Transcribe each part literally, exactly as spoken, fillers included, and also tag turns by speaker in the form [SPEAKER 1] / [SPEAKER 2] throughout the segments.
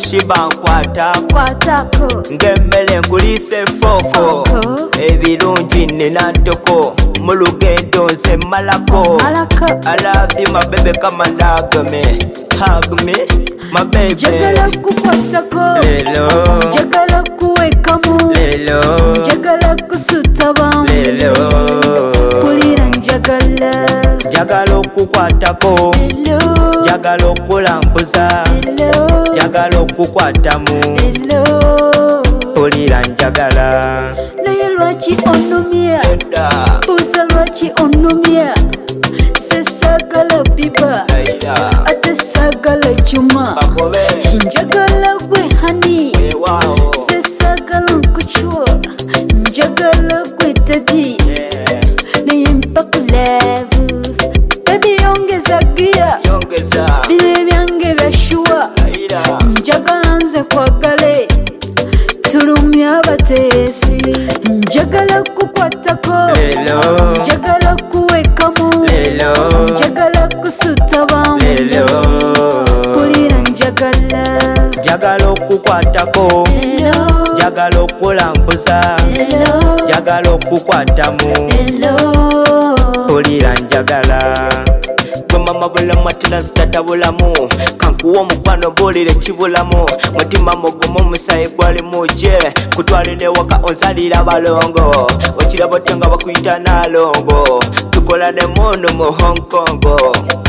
[SPEAKER 1] shiba nkwata
[SPEAKER 2] kwatako
[SPEAKER 1] ng'emmere nkulise fofo ebirungi nina ntoko mu lugendo nze malako I love you my baby come and hug me hug me my baby
[SPEAKER 2] njagala kukwatako
[SPEAKER 1] lelo
[SPEAKER 2] njagala kuwekamu
[SPEAKER 1] lelo
[SPEAKER 2] njagala kusutaba
[SPEAKER 1] lelo
[SPEAKER 2] pulira njagala
[SPEAKER 1] njagala okukwatako
[SPEAKER 2] lelo
[SPEAKER 1] njagala okulambuza
[SPEAKER 2] lelo
[SPEAKER 1] njagala okukwatamu
[SPEAKER 2] lelo
[SPEAKER 1] pulira njagala
[SPEAKER 2] naye lwaki onumya
[SPEAKER 1] edda
[SPEAKER 2] buuza lwaki onumya sesagala biba
[SPEAKER 1] aira
[SPEAKER 2] ate sagala juma
[SPEAKER 1] bakobe
[SPEAKER 2] njagala gwe hani
[SPEAKER 1] ewao
[SPEAKER 2] sesagala nkuchwa njagala gwe dadi
[SPEAKER 1] yeah
[SPEAKER 2] naye mpakulevu bebi yongeza gia
[SPEAKER 1] yongeza
[SPEAKER 2] bino ebyange byashuwa
[SPEAKER 1] aira
[SPEAKER 2] njagala nze kwagale tulumya abateesi njagala kukwatako
[SPEAKER 1] lelo
[SPEAKER 2] njagala kuwekamu
[SPEAKER 1] lelo
[SPEAKER 2] njagala kusutaba
[SPEAKER 1] lelo
[SPEAKER 2] pulira njagala
[SPEAKER 1] njagala okukwatako
[SPEAKER 2] lelo
[SPEAKER 1] njagala okulambuza
[SPEAKER 2] lelo
[SPEAKER 1] njagala okukwatamu
[SPEAKER 2] lelo
[SPEAKER 1] pulira njagala gwe mama bulamu atera zitatabulamu kankuwa omukwano buulire kibulamu mutima mugumu omusayi gwalimu gye kutwalire waka onzalira balongo okiraba otyo nga bakuyita nalongo tukola ne munu mu Hong Kong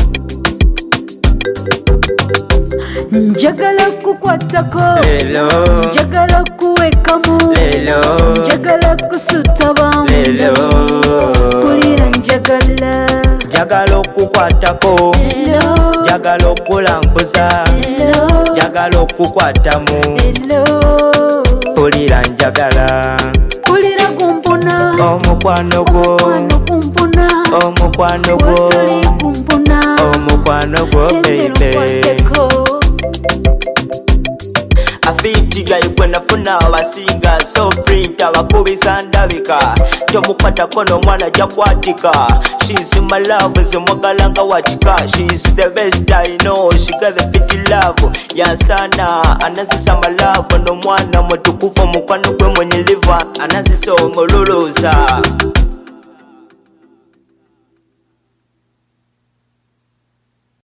[SPEAKER 2] njagala kukwatako
[SPEAKER 1] lelo
[SPEAKER 2] njagala kuwekamu
[SPEAKER 1] lelo
[SPEAKER 2] njagala kusutaba
[SPEAKER 1] lelo
[SPEAKER 2] pulira njagala
[SPEAKER 1] njagala okukwatako
[SPEAKER 2] lelo
[SPEAKER 1] njagala okulambuza
[SPEAKER 2] lelo
[SPEAKER 1] njagala okukwatamu
[SPEAKER 2] lelo
[SPEAKER 1] pulira njagala
[SPEAKER 2] pulira kumpuna
[SPEAKER 1] omukwano gwo
[SPEAKER 2] omukwano kumpuna
[SPEAKER 1] omukwano gwo
[SPEAKER 2] wetali kumpuna
[SPEAKER 1] omukwano gwo
[SPEAKER 2] sembera
[SPEAKER 1] baby
[SPEAKER 2] okwateko
[SPEAKER 1] afitiga ikwe nafuna abasinga so print abakubisa ndabika tomukwatako n'omwana jakwatika she's my love zimwagala nga wakika she's the best I know she got the fit love yansana anazisa my love n'omwana mutukufu omukwano gwe mwenye liver anazisa omululuza